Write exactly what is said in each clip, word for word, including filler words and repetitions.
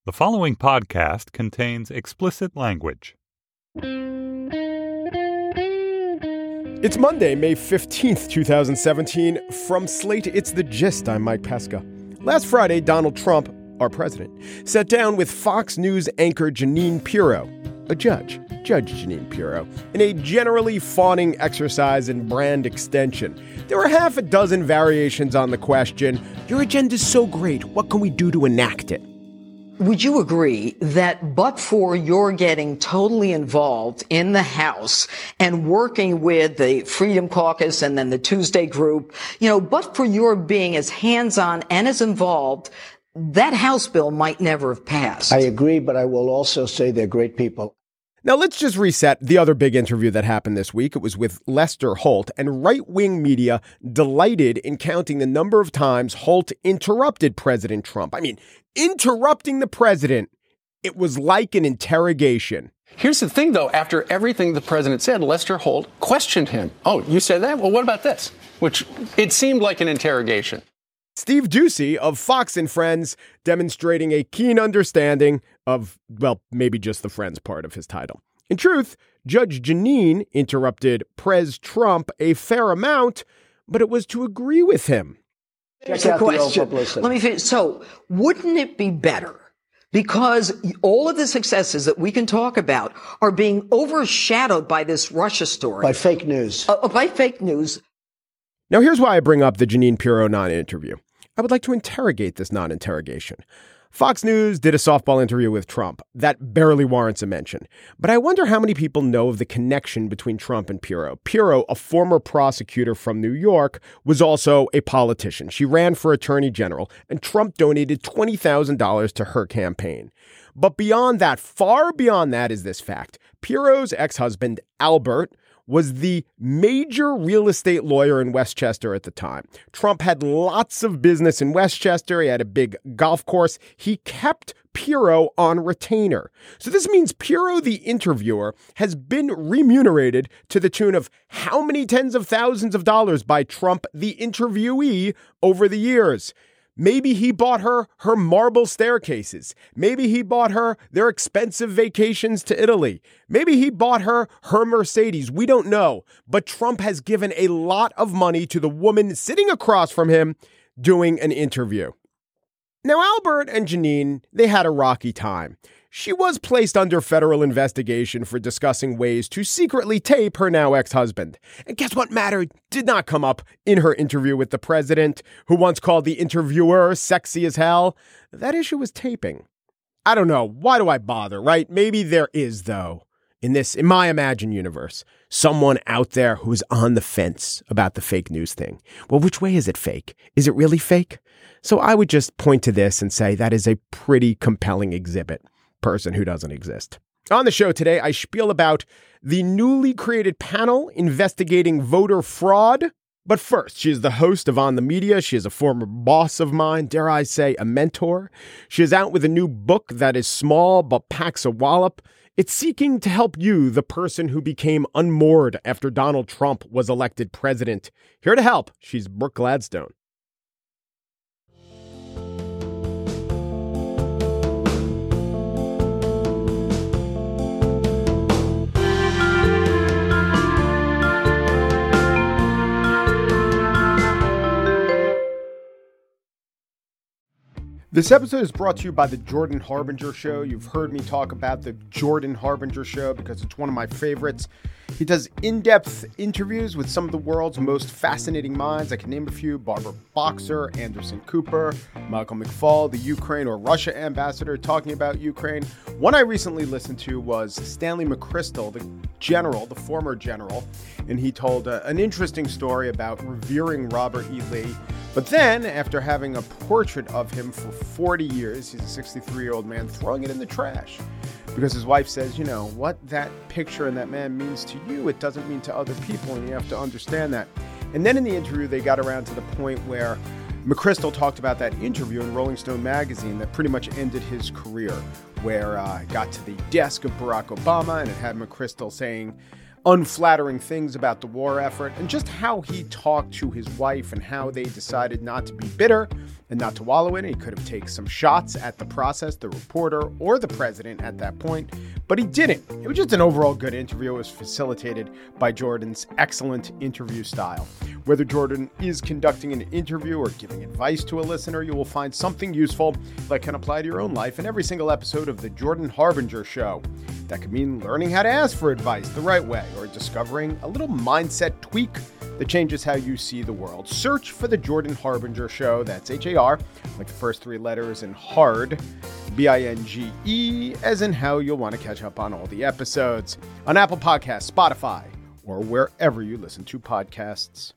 The following podcast contains explicit language. It's Monday, May fifteenth, twenty seventeen. From Slate, it's The Gist. I'm Mike Pesca. Last Friday, Donald Trump, our president, sat down with Fox News anchor Jeanine Pirro, a judge, Judge Jeanine Pirro, in a generally fawning exercise in brand extension. There were half a dozen variations on the question, "Your agenda's so great, what can we do to enact it?" Would you agree that but for your getting totally involved in the House and working with the Freedom Caucus and then the Tuesday Group, you know, but for your being as hands-on and as involved, that House bill might never have passed? I agree, but I will also say they're great people. Now, let's just reset the other big interview that happened this week. It was with Lester Holt, and right-wing media delighted in counting the number of times Holt interrupted President Trump. I mean, interrupting the president, it was like an interrogation. Here's the thing, though. After everything the president said, Lester Holt questioned him. Oh, you said that? Well, what about this? Which it seemed like an interrogation. Steve Doocy of Fox and Friends demonstrating a keen understanding of, well, maybe just the Friends part of his title. In truth, Judge Jeanine interrupted Prez Trump a fair amount, but it was to agree with him. Here's the question. Let me finish. So wouldn't it be better, because all of the successes that we can talk about are being overshadowed by this Russia story? By fake news. Uh, by fake news. Now, here's why I bring up the Jeanine Pirro non-interview. I would like to interrogate this non-interrogation. Fox News did a softball interview with Trump. That barely warrants a mention. But I wonder how many people know of the connection between Trump and Pirro. Pirro, a former prosecutor from New York, was also a politician. She ran for attorney general, and Trump donated twenty thousand dollars to her campaign. But beyond that, far beyond that is this fact. Pirro's ex-husband, Albert, was the major real estate lawyer in Westchester at the time. Trump had lots of business in Westchester. He had a big golf course. He kept Pirro on retainer. So this means Pirro, the interviewer, has been remunerated to the tune of how many tens of thousands of dollars by Trump, the interviewee, over the years. Maybe he bought her her marble staircases. Maybe he bought her their expensive vacations to Italy. Maybe he bought her her Mercedes. We don't know. But Trump has given a lot of money to the woman sitting across from him doing an interview. Now, Albert and Jeanine, they had a rocky time. She was placed under federal investigation for discussing ways to secretly tape her now ex-husband. And guess what matter did not come up in her interview with the president, who once called the interviewer sexy as hell? That issue was taping. I don't know. Why do I bother, right? Maybe there is, though, in this, in my imagined universe, someone out there who's on the fence about the fake news thing. Well, which way is it fake? Is it really fake? So I would just point to this and say that is a pretty compelling exhibit. Person who doesn't exist. On the show today, I spiel about the newly created panel investigating voter fraud. But first, she is the host of On the Media. She is a former boss of mine, dare I say, a mentor. She is out with a new book that is small but packs a wallop. It's seeking to help you, the person who became unmoored after Donald Trump was elected president. Here to help, she's Brooke Gladstone. This episode is brought to you by the Jordan Harbinger Show. You've heard me talk about the Jordan Harbinger Show because it's one of my favorites. He does in-depth interviews with some of the world's most fascinating minds. I can name a few: Barbara Boxer, Anderson Cooper, Michael McFaul, the Ukraine or Russia ambassador talking about Ukraine. One I recently listened to was Stanley McChrystal, the general, the former general, and he told uh, an interesting story about revering Robert E. Lee. But then, after having a portrait of him for forty years, he's a sixty-three-year-old man, throwing it in the trash. Because his wife says, you know, what that picture and that man means to you, it doesn't mean to other people, and you have to understand that. And then in the interview, they got around to the point where McChrystal talked about that interview in Rolling Stone magazine that pretty much ended his career, where uh, it got to the desk of Barack Obama, and it had McChrystal saying, unflattering things about the war effort, and just how he talked to his wife and how they decided not to be bitter and not to wallow in it. He could have taken some shots at the process, the reporter, or the president at that point, but he didn't. It was just an overall good interview. It was facilitated by Jordan's excellent interview style. Whether Jordan is conducting an interview or giving advice to a listener, you will find something useful that can apply to your own life in every single episode of The Jordan Harbinger Show. That could mean learning how to ask for advice the right way, or discovering a little mindset tweak that changes how you see the world. Search for The Jordan Harbinger Show. That's H A R, like the first three letters, and hard, B I N G E, as in how you'll want to catch up on all the episodes on Apple Podcasts, Spotify, or wherever you listen to podcasts.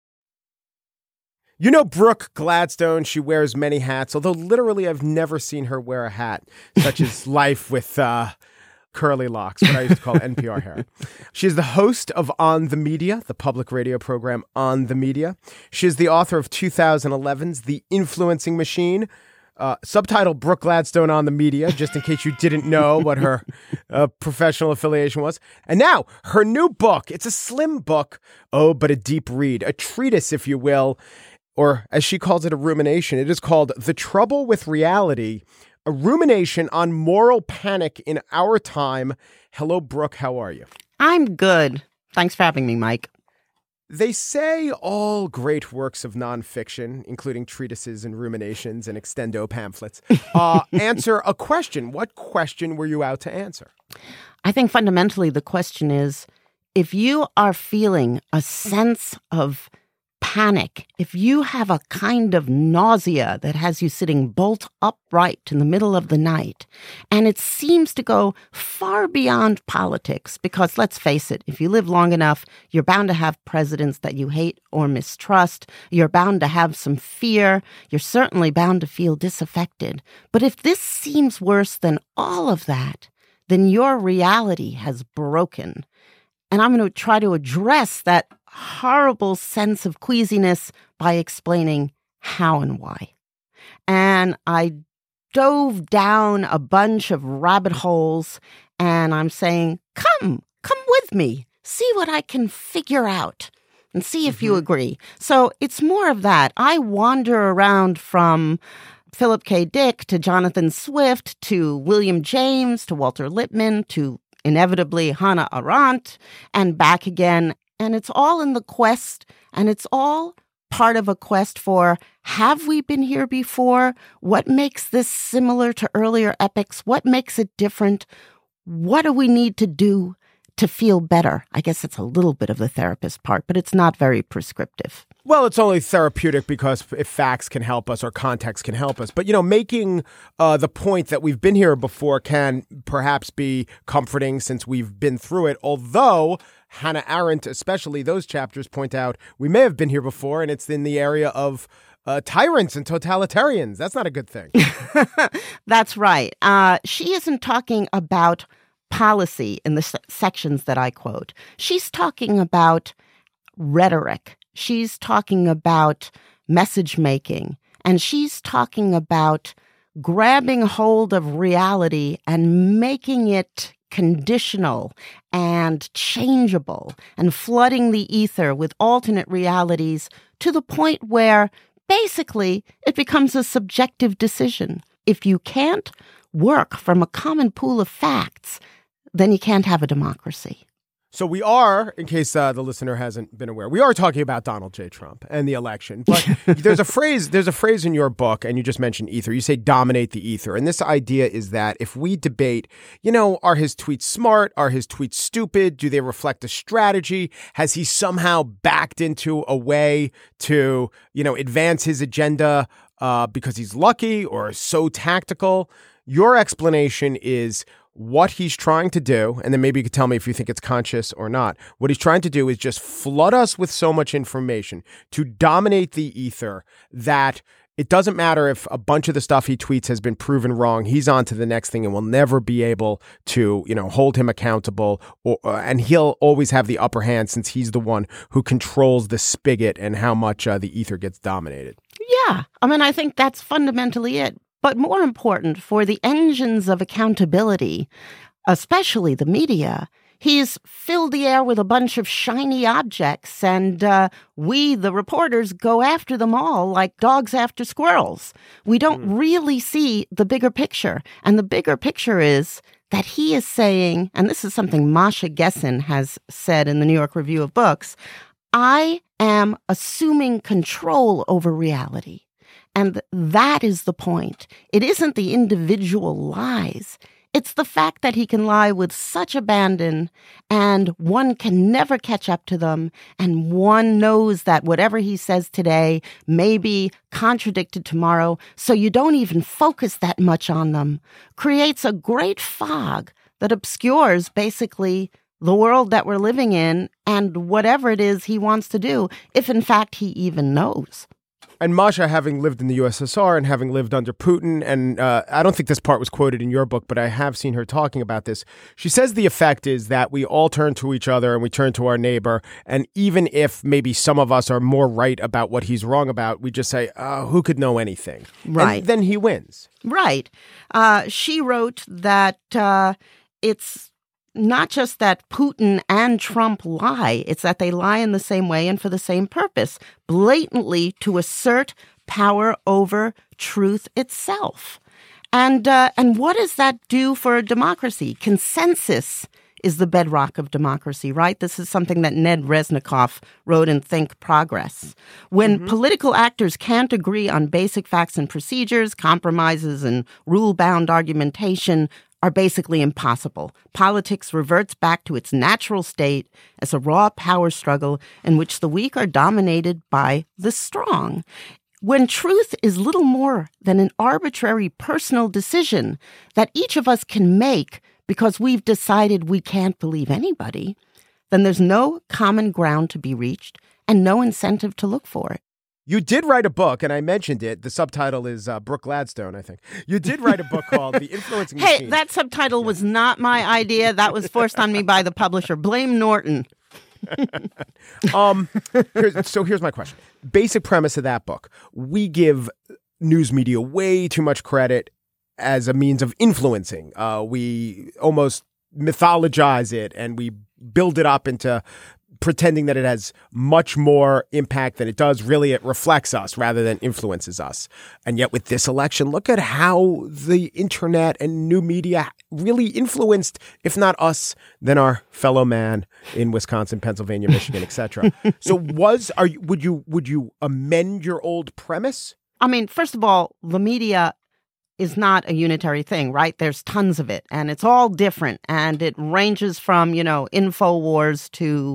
You know Brooke Gladstone, she wears many hats, although literally I've never seen her wear a hat, such as life with uh, curly locks, what I used to call N P R hair. She is the host of On the Media, the public radio program On the Media. She is the author of two thousand eleven's The Influencing Machine, uh, subtitled Brooke Gladstone on the Media, just in case you didn't know what her uh, professional affiliation was. And now, her new book. It's a slim book, oh, but a deep read, a treatise, if you will, or as she calls it, a rumination. It is called The Trouble with Reality, a rumination on moral panic in our time. Hello, Brooke. How are you? I'm good. Thanks for having me, Mike. They say all great works of nonfiction, including treatises and ruminations and extendo pamphlets, uh, answer a question. What question were you out to answer? I think fundamentally the question is, if you are feeling a sense of panic, if you have a kind of nausea that has you sitting bolt upright in the middle of the night, and it seems to go far beyond politics, because let's face it, if you live long enough, you're bound to have presidents that you hate or mistrust. You're bound to have some fear. You're certainly bound to feel disaffected. But if this seems worse than all of that, then your reality has broken. And I'm going to try to address that horrible sense of queasiness by explaining how and why. And I dove down a bunch of rabbit holes, and I'm saying, come, come with me, see what I can figure out, and see if mm-hmm. you agree. So it's more of that. I wander around from Philip K. Dick to Jonathan Swift to William James to Walter Lippmann to inevitably Hannah Arendt and back again. And it's all in the quest, and it's all part of a quest for, have we been here before? What makes this similar to earlier epics? What makes it different? What do we need to do to feel better? I guess it's a little bit of the therapist part, but it's not very prescriptive. Well, it's only therapeutic because if facts can help us or context can help us. But, you know, making uh, the point that we've been here before can perhaps be comforting since we've been through it. Although Hannah Arendt, especially those chapters, point out we may have been here before, and it's in the area of uh, tyrants and totalitarians. That's not a good thing. That's right. Uh, she isn't talking about policy in the se- sections that I quote. She's talking about rhetoric. She's talking about message making, and she's talking about grabbing hold of reality and making it conditional and changeable and flooding the ether with alternate realities to the point where basically it becomes a subjective decision. If you can't work from a common pool of facts, then you can't have a democracy. So we are, in case uh, the listener hasn't been aware, we are talking about Donald J. Trump and the election. But there's a phrase, there's a phrase in your book, and you just mentioned ether. You say dominate the ether. And this idea is that if we debate, you know, are his tweets smart? Are his tweets stupid? Do they reflect a strategy? Has he somehow backed into a way to, you know, advance his agenda uh, because he's lucky or so tactical? Your explanation is what he's trying to do, and then maybe you could tell me if you think it's conscious or not. What he's trying to do is just flood us with so much information to dominate the ether that it doesn't matter if a bunch of the stuff he tweets has been proven wrong. He's on to the next thing and we'll never be able to, you know, hold him accountable. Or, uh, and he'll always have the upper hand since he's the one who controls the spigot and how much uh, the ether gets dominated. Yeah. I mean, I think that's fundamentally it. But more important, for the engines of accountability, especially the media, He's filled the air with a bunch of shiny objects, and uh, we, the reporters, go after them all like dogs after squirrels. We don't mm. really see the bigger picture. And the bigger picture is that he is saying, and this is something Masha Gessen has said in the New York Review of Books, I am assuming control over reality. And that is the point. It isn't the individual lies. It's the fact that he can lie with such abandon, and one can never catch up to them, and one knows that whatever he says today may be contradicted tomorrow, so you don't even focus that much on them, creates a great fog that obscures basically the world that we're living in and whatever it is he wants to do, if in fact he even knows. And Masha, having lived in the U S S R and having lived under Putin, and uh, I don't think this part was quoted in your book, but I have seen her talking about this. She says the effect is that we all turn to each other and we turn to our neighbor. And even if maybe some of us are more right about what he's wrong about, we just say, uh, who could know anything? Right. And then he wins. Right. Uh, she wrote that uh, it's not just that Putin and Trump lie, it's that they lie in the same way and for the same purpose, blatantly to assert power over truth itself. And uh, and what does that do for a democracy? Consensus is the bedrock of democracy, right? This is something that Ned Resnikoff wrote in Think Progress. When mm-hmm. political actors can't agree on basic facts and procedures, compromises and rule-bound argumentation are basically impossible. Politics reverts back to its natural state as a raw power struggle in which the weak are dominated by the strong. When truth is little more than an arbitrary personal decision that each of us can make because we've decided we can't believe anybody, then there's no common ground to be reached and no incentive to look for it. You did write a book, and I mentioned it. The subtitle is uh, Brooke Gladstone, I think. You did write a book called The Influencing Machine. Hey, that subtitle was not my idea. That was forced on me by the publisher. Blame Norton. um, here's, so here's my question. Basic premise of that book. We give news media way too much credit as a means of influencing. Uh, we almost mythologize it, and we build it up into pretending that it has much more impact than it does. Really, it reflects us rather than influences us. And yet with this election, look at how the internet and new media really influenced, if not us, then our fellow man in Wisconsin, Pennsylvania, Michigan, et cetera. So was, are you, would you, would you amend your old premise? I mean, first of all, the media is not a unitary thing, right? There's tons of it, and it's all different, and it ranges from, you know, InfoWars to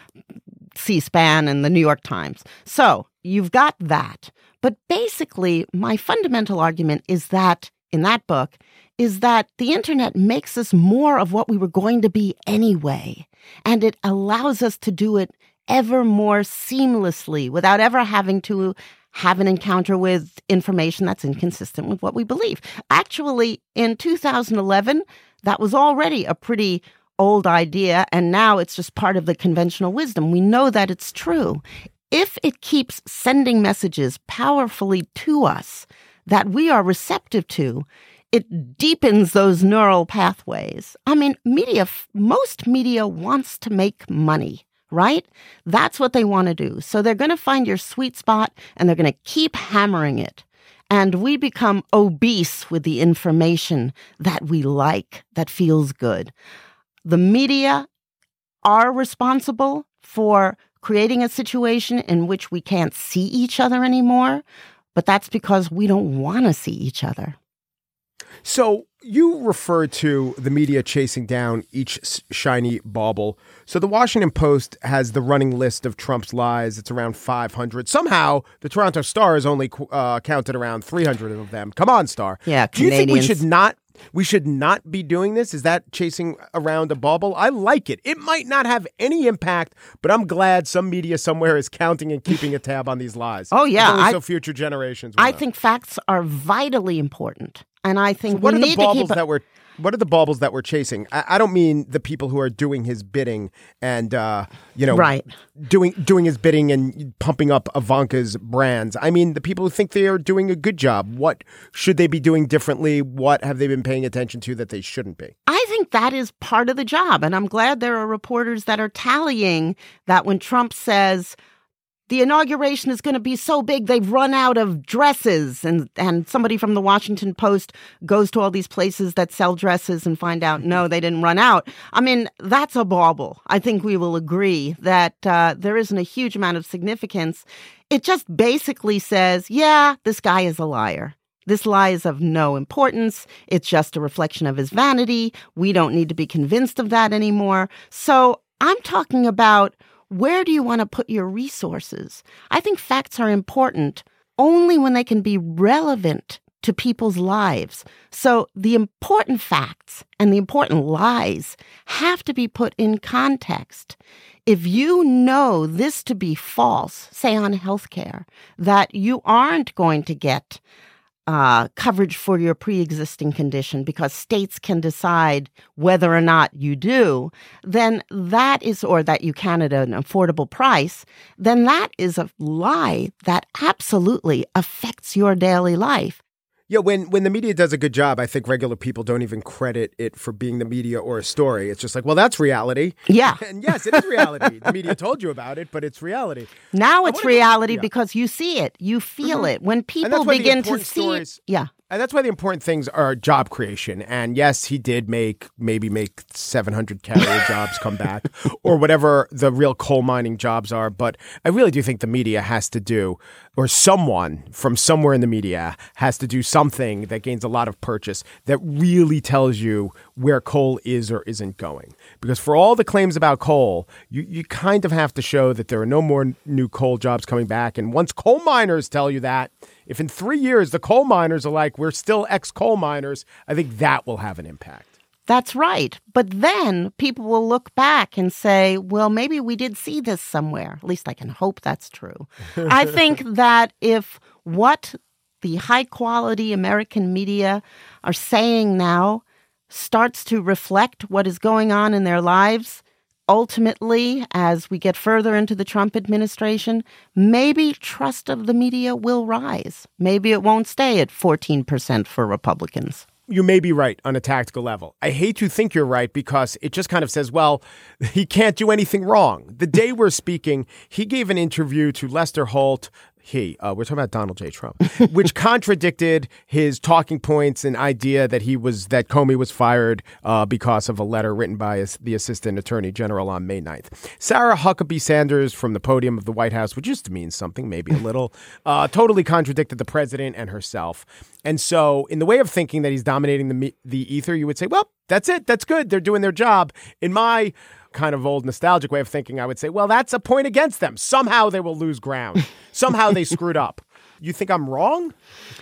C-SPAN and the New York Times. So you've got that. But basically, my fundamental argument is that, in that book, is that the internet makes us more of what we were going to be anyway, and it allows us to do it ever more seamlessly without ever having to have an encounter with information that's inconsistent with what we believe. Actually, in two thousand eleven, that was already a pretty old idea, and now it's just part of the conventional wisdom. We know that it's true. If it keeps sending messages powerfully to us that we are receptive to, it deepens those neural pathways. I mean, media, most media wants to make money, right? That's what they want to do. So they're going to find your sweet spot, and they're going to keep hammering it. And we become obese with the information that we like, that feels good. The media are responsible for creating a situation in which we can't see each other anymore, but that's because we don't want to see each other. So you refer to the media chasing down each shiny bauble. So the Washington Post has the running list of Trump's lies. It's around five hundred. Somehow the Toronto Star has only uh, counted around three hundred of them. Come on, Star. Yeah, Do you Canadians. think we should not we should not be doing this? Is that chasing around a bauble? I like it. It might not have any impact, but I'm glad some media somewhere is counting and keeping a tab on these lies. Oh, yeah. I, I, so future generations will I know. think facts are vitally important. And I think so what we are the need baubles to keep. that we're What are the baubles that we're chasing? I, I don't mean the people who are doing his bidding and, uh, you know, right. doing doing his bidding and pumping up Ivanka's brands. I mean the people who think they are doing a good job. What should they be doing differently? What have they been paying attention to that they shouldn't be? I think that is part of the job. And I'm glad there are reporters that are tallying that when Trump says, the inauguration is going to be so big, they've run out of dresses. And and somebody from the Washington Post goes to all these places that sell dresses and find out, no, they didn't run out. I mean, that's a bauble. I think we will agree that uh, there isn't a huge amount of significance. It just basically says, yeah, this guy is a liar. This lie is of no importance. It's just a reflection of his vanity. We don't need to be convinced of that anymore. So I'm talking about, where do you want to put your resources? I think facts are important only when they can be relevant to people's lives. So the important facts and the important lies have to be put in context. If you know this to be false, say on healthcare, that you aren't going to get Uh, coverage for your pre-existing condition because states can decide whether or not you do, then that is, or that you can at an affordable price, then that is a lie that absolutely affects your daily life. Yeah, when, when the media does a good job, I think regular people don't even credit it for being the media or a story. It's just like, well, that's reality. Yeah. And yes, it is reality. The media told you about it, but it's reality. Now it's reality go, yeah. because you see it. You feel mm-hmm. it. When people begin to see stories, it. Yeah. And that's why the important things are job creation. And yes, he did make, maybe make seven hundred carrier jobs come back or whatever the real coal mining jobs are. But I really do think the media has to do, or someone from somewhere in the media has to do something that gains a lot of purchase that really tells you where coal is or isn't going. Because for all the claims about coal, you, you kind of have to show that there are no more new coal jobs coming back. And once coal miners tell you that, if in three years the coal miners are like, we're still ex-coal miners, I think that will have an impact. That's right. But then people will look back and say, well, maybe we did see this somewhere. At least I can hope that's true. I think that if what the high-quality American media are saying now starts to reflect what is going on in their lives, ultimately, as we get further into the Trump administration, maybe trust of the media will rise. Maybe it won't stay at fourteen percent for Republicans. You may be right on a tactical level. I hate to think you're right because it just kind of says, well, he can't do anything wrong. The day we're speaking, he gave an interview to Lester Holt. He, uh, we're talking about Donald J. Trump, which contradicted his talking points and idea that he was, that Comey was fired uh, because of a letter written by his, the Assistant Attorney General on May ninth. Sarah Huckabee Sanders from the podium of the White House, which used to mean something, maybe a little, uh, totally contradicted the president and herself. And so in the way of thinking that he's dominating the the ether, you would say, well, that's it. That's good. They're doing their job. In my kind of old nostalgic way of thinking, I would say, well, that's a point against them. Somehow they will lose ground. Somehow they screwed up. You think I'm wrong?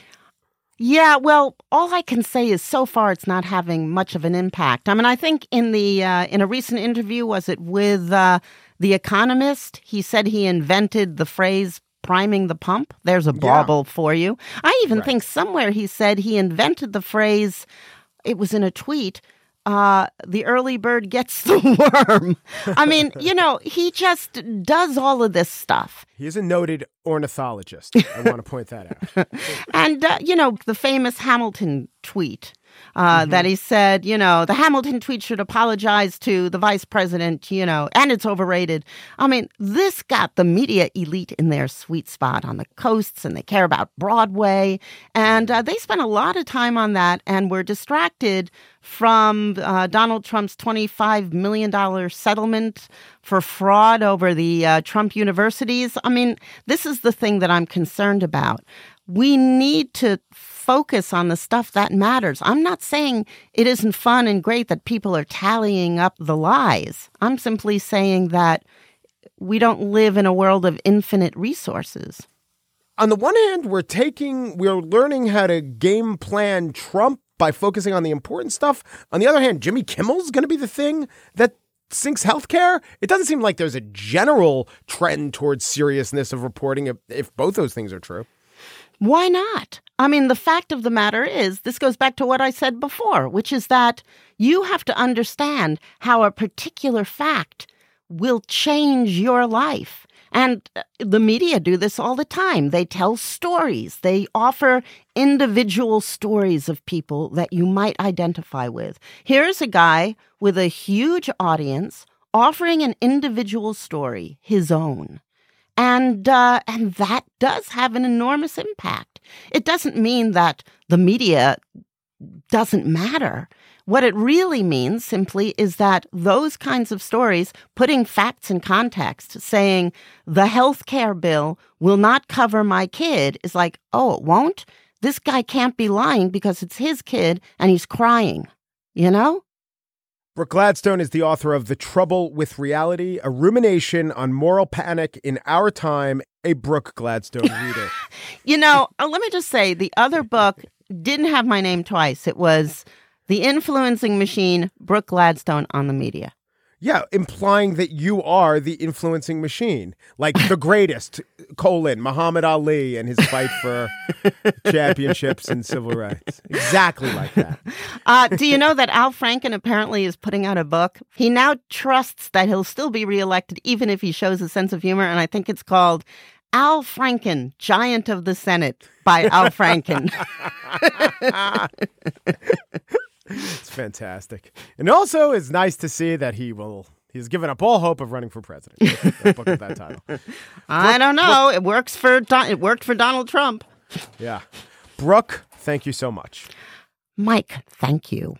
Yeah, well, all I can say is so far it's not having much of an impact. I mean, I think in the uh, in a recent interview, was it with uh, The Economist, he said he invented the phrase priming the pump. There's a bauble yeah. for you. I even right. think somewhere he said he invented the phrase, it was in a tweet, Uh, the early bird gets the worm. I mean, you know, he just does all of this stuff. He is a noted ornithologist. I want to point that out. And, uh, you know, the famous Hamilton tweet uh, mm-hmm. that he said, you know, the Hamilton tweet should apologize to the vice president, you know, and it's overrated. I mean, this got the media elite in their sweet spot on the coasts, and they care about Broadway. And uh, they spent a lot of time on that and were distracted from uh, Donald Trump's twenty-five million dollars settlement for fraud over the uh, Trump universities. I mean, this is the thing that I'm concerned about. We need to focus on the stuff that matters. I'm not saying it isn't fun and great that people are tallying up the lies. I'm simply saying that we don't live in a world of infinite resources. On the one hand, we're taking, we're learning how to game plan Trump by focusing on the important stuff. On the other hand, Jimmy Kimmel's going to be the thing that sinks healthcare. It doesn't seem like there's a general trend towards seriousness of reporting if, if both those things are true. Why not? I mean, the fact of the matter is, this goes back to what I said before, which is that you have to understand how a particular fact will change your life. And the media do this all the time. They tell stories. They offer individual stories of people that you might identify with. Here's a guy with a huge audience offering an individual story, his own. And uh, and that does have an enormous impact. It doesn't mean that the media doesn't matter. What it really means simply is that those kinds of stories, putting facts in context, saying the health care bill will not cover my kid, is like, oh, it won't? This guy can't be lying because it's his kid and he's crying, you know? Brooke Gladstone is the author of The Trouble with Reality, a rumination on moral panic in our time, a Brooke Gladstone reader. You know, uh, let me just say, the other book didn't have my name twice. It was The Influencing Machine, Brooke Gladstone on the Media. Yeah, implying that you are the influencing machine, like the greatest, colon, Muhammad Ali and his fight for championships and civil rights. Exactly like that. Uh, do you know that Al Franken apparently is putting out a book? He now trusts that he'll still be reelected even if he shows a sense of humor, and I think it's called Al Franken, Giant of the Senate by Al Franken. It's fantastic. And also, it's nice to see that he will, he's given up all hope of running for president. That book with that title. I don't know. Brooke, it works for, Don, it worked for Donald Trump. Yeah. Brooke, thank you so much. Mike, thank you.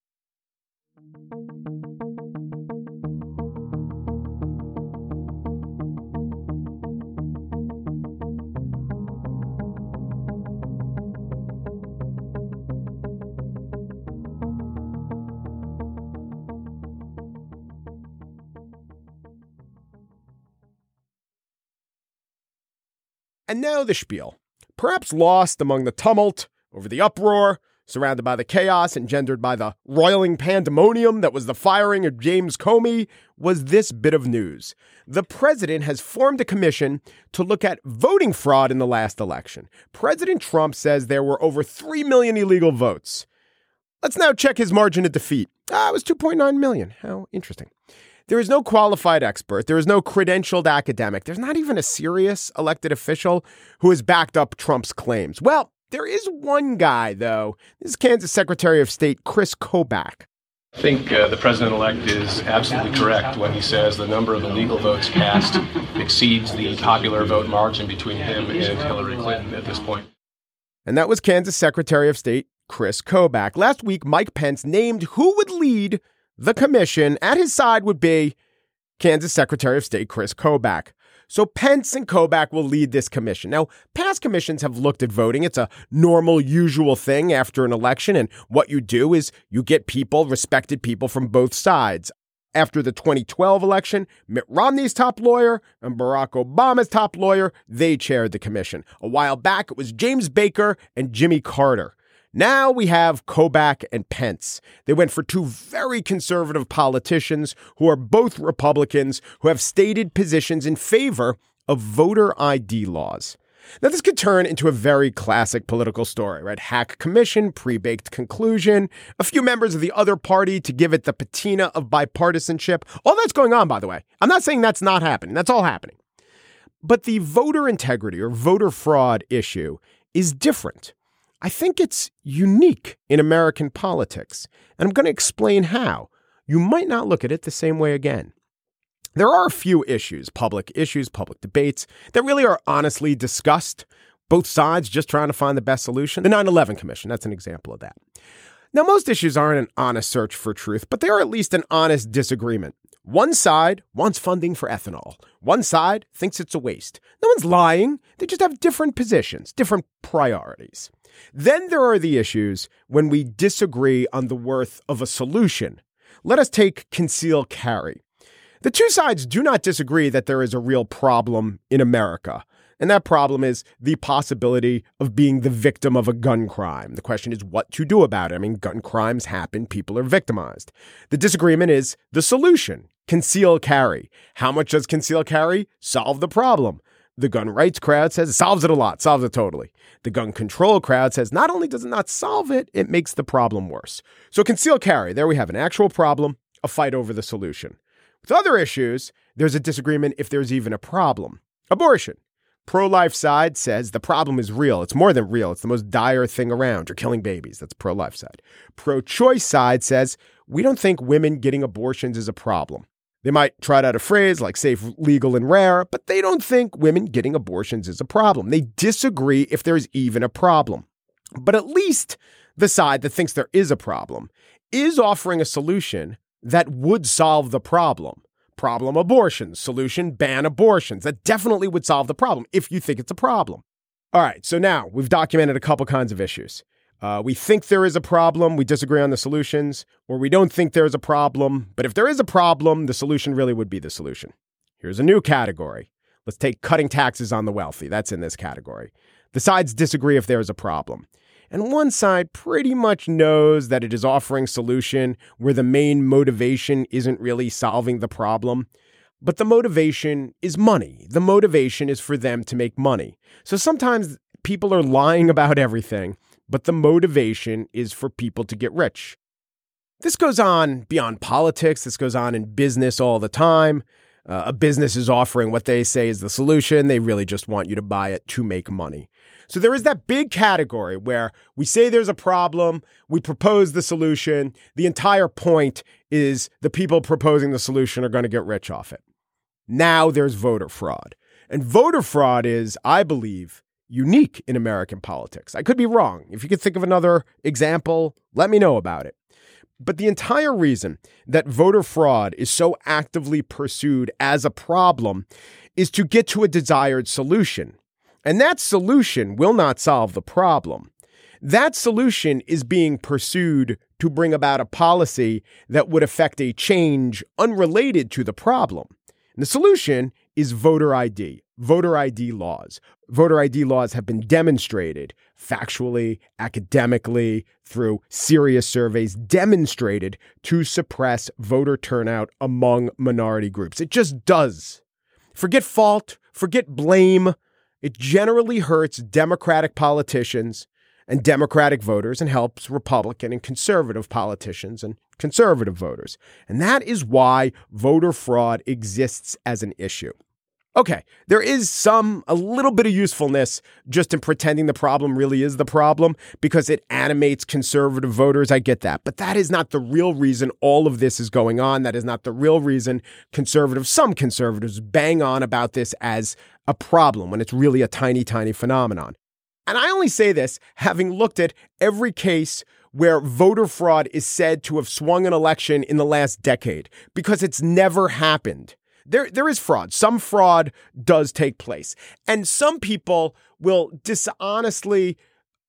And now the spiel. Perhaps lost among the tumult, over the uproar, surrounded by the chaos engendered by the roiling pandemonium that was the firing of James Comey, was this bit of news. The president has formed a commission to look at voting fraud in the last election. President Trump says there were over three million illegal votes. Let's now check his margin of defeat. Ah, it was two point nine million. How interesting. There is no qualified expert. There is no credentialed academic. There's not even a serious elected official who has backed up Trump's claims. Well, there is one guy, though. This is Kansas Secretary of State Chris Kobach. I think uh, the president-elect is absolutely correct when he says the number of illegal votes cast exceeds the popular vote margin between him and Hillary Clinton at this point. And that was Kansas Secretary of State Chris Kobach. Last week, Mike Pence named who would lead the commission. At his side would be Kansas Secretary of State Chris Kobach. So Pence and Kobach will lead this commission. Now, past commissions have looked at voting. It's a normal, usual thing after an election. And what you do is you get people, respected people from both sides. After the twenty twelve election, Mitt Romney's top lawyer and Barack Obama's top lawyer, they chaired the commission. A while back, it was James Baker and Jimmy Carter. Now we have Kobach and Pence. They went for two very conservative politicians who are both Republicans who have stated positions in favor of voter I D laws. Now, this could turn into a very classic political story, right? Hack commission, pre-baked conclusion, a few members of the other party to give it the patina of bipartisanship. All that's going on, by the way. I'm not saying that's not happening. That's all happening. But the voter integrity or voter fraud issue is different. I think it's unique in American politics, and I'm going to explain how. You might not look at it the same way again. There are a few issues, public issues, public debates, that really are honestly discussed, both sides just trying to find the best solution. The nine eleven Commission, that's an example of that. Now, most issues aren't an honest search for truth, but they are at least an honest disagreement. One side wants funding for ethanol. One side thinks it's a waste. No one's lying. They just have different positions, different priorities. Then there are the issues when we disagree on the worth of a solution. Let us take conceal carry. The two sides do not disagree that there is a real problem in America. And that problem is the possibility of being the victim of a gun crime. The question is what to do about it. I mean, gun crimes happen. People are victimized. The disagreement is the solution, conceal carry. How much does conceal carry solve the problem? The gun rights crowd says it solves it a lot, solves it totally. The gun control crowd says not only does it not solve it, it makes the problem worse. So concealed carry, there we have an actual problem, a fight over the solution. With other issues, there's a disagreement if there's even a problem. Abortion. Pro-life side says the problem is real. It's more than real. It's the most dire thing around. You're killing babies. That's pro-life side. Pro-choice side says we don't think women getting abortions is a problem. They might trot out a phrase like safe, legal, and rare, but they don't think women getting abortions is a problem. They disagree if there's even a problem. But at least the side that thinks there is a problem is offering a solution that would solve the problem. Problem abortions. Solution ban abortions. That definitely would solve the problem if you think it's a problem. All right, so now we've documented a couple kinds of issues. Uh, we think there is a problem, we disagree on the solutions, or we don't think there's a problem, but if there is a problem, the solution really would be the solution. Here's a new category. Let's take cutting taxes on the wealthy. That's in this category. The sides disagree if there is a problem. And one side pretty much knows that it is offering solution where the main motivation isn't really solving the problem. But the motivation is money. The motivation is for them to make money. So sometimes people are lying about everything, but the motivation is for people to get rich. This goes on beyond politics. This goes on in business all the time. Uh, a business is offering what they say is the solution. They really just want you to buy it to make money. So there is that big category where we say there's a problem, we propose the solution. The entire point is the people proposing the solution are going to get rich off it. Now there's voter fraud. And voter fraud is, I believe, unique in American politics. I could be wrong. If you could think of another example, let me know about it. But the entire reason that voter fraud is so actively pursued as a problem is to get to a desired solution. And that solution will not solve the problem. That solution is being pursued to bring about a policy that would affect a change unrelated to the problem. And the solution is voter I D, voter I D laws. Voter I D laws have been demonstrated factually, academically, through serious surveys, demonstrated to suppress voter turnout among minority groups. It just does. Forget fault, forget blame. It generally hurts Democratic politicians and Democratic voters and helps Republican and conservative politicians and conservative voters. And that is why voter fraud exists as an issue. Okay, there is some, a little bit of usefulness just in pretending the problem really is the problem because it animates conservative voters. I get that. But that is not the real reason all of this is going on. That is not the real reason conservatives, some conservatives, bang on about this as a problem when it's really a tiny, tiny phenomenon. And I only say this having looked at every case where voter fraud is said to have swung an election in the last decade because it's never happened. There, there is fraud. Some fraud does take place. And some people will dishonestly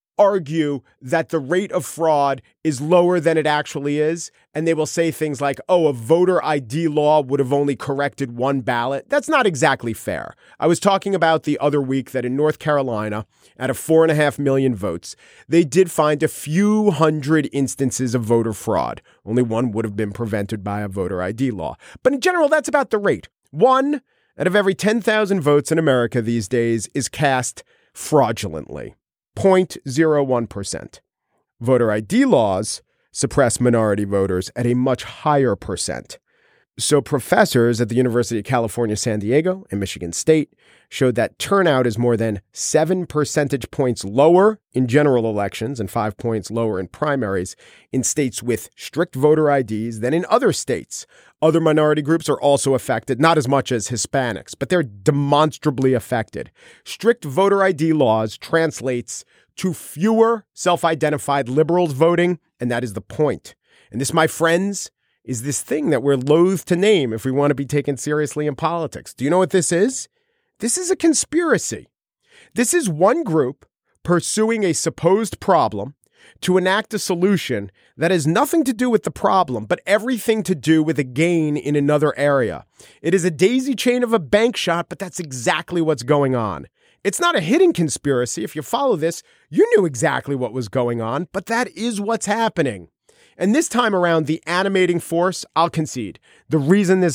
argue that the rate of fraud is lower than it actually is. And they will say things like, oh, a voter I D law would have only corrected one ballot. That's not exactly fair. I was talking about the other week that in North Carolina, out of four and a half million votes, they did find a few hundred instances of voter fraud. Only one would have been prevented by a voter I D law. But in general, that's about the rate. One out of every ten thousand votes in America these days is cast fraudulently. zero point zero one percent. Voter I D laws suppress minority voters at a much higher percent. So professors at the University of California, San Diego and Michigan State showed that turnout is more than seven percentage points lower in general elections and five points lower in primaries in states with strict voter I Ds than in other states. Other minority groups are also affected, not as much as Hispanics, but they're demonstrably affected. Strict voter I D laws translates to fewer self-identified liberals voting, and that is the point. And this, my friends, is this thing that we're loath to name if we want to be taken seriously in politics. Do you know what this is? This is a conspiracy. This is one group pursuing a supposed problem to enact a solution that has nothing to do with the problem, but everything to do with a gain in another area. It is a daisy chain of a bank shot, but that's exactly what's going on. It's not a hidden conspiracy. If you follow this, you knew exactly what was going on, but that is what's happening. And this time around, the animating force, I'll concede. The reason this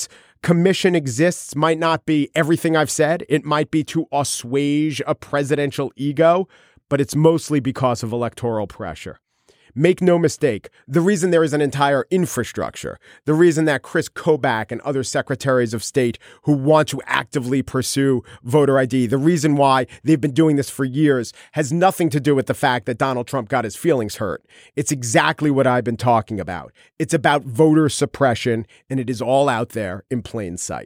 commission exists might not be everything I've said. It might be to assuage a presidential ego, but it's mostly because of electoral pressure. Make no mistake, the reason there is an entire infrastructure, the reason that Chris Kobach and other secretaries of state who want to actively pursue voter I D, the reason why they've been doing this for years has nothing to do with the fact that Donald Trump got his feelings hurt. It's exactly what I've been talking about. It's about voter suppression, and it is all out there in plain sight.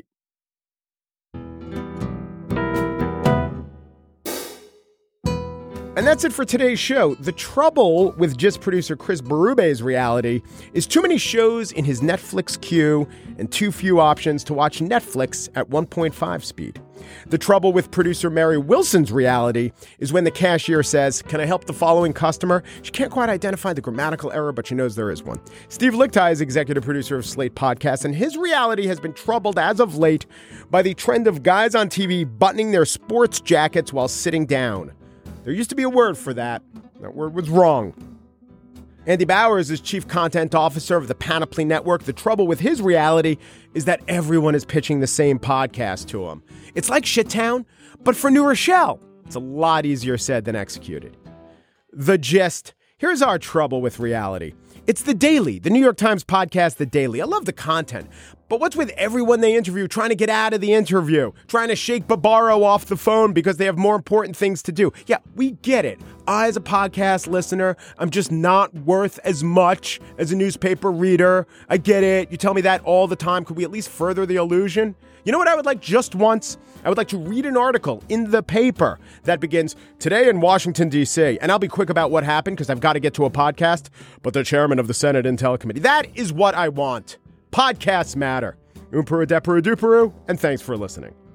And that's it for today's show. The trouble with Gist producer Chris Berube's reality is too many shows in his Netflix queue and too few options to watch Netflix at one point five speed. The trouble with producer Mary Wilson's reality is when the cashier says, "Can I help the following customer?" She can't quite identify the grammatical error, but she knows there is one. Steve Lickteig is executive producer of Slate Podcasts, and his reality has been troubled as of late by the trend of guys on T V buttoning their sports jackets while sitting down. There used to be a word for that. That word was wrong. Andy Bowers is chief content officer of the Panoply Network. The trouble with his reality is that everyone is pitching the same podcast to him. It's like Shittown, but for New Rochelle. It's a lot easier said than executed. The Gist. Here's our trouble with reality. It's The Daily, the New York Times podcast, The Daily. I love the content. But what's with everyone they interview trying to get out of the interview, trying to shake Barbaro off the phone because they have more important things to do? Yeah, we get it. I, as a podcast listener, I'm just not worth as much as a newspaper reader. I get it. You tell me that all the time. Could we at least further the illusion? You know what I would like just once? I would like to read an article in the paper that begins, "Today in Washington, D C" And I'll be quick about what happened because I've got to get to a podcast. But the chairman of the Senate Intel Committee. That is what I want. Podcasts matter. Umperu, Deperu, Duperu, and thanks for listening.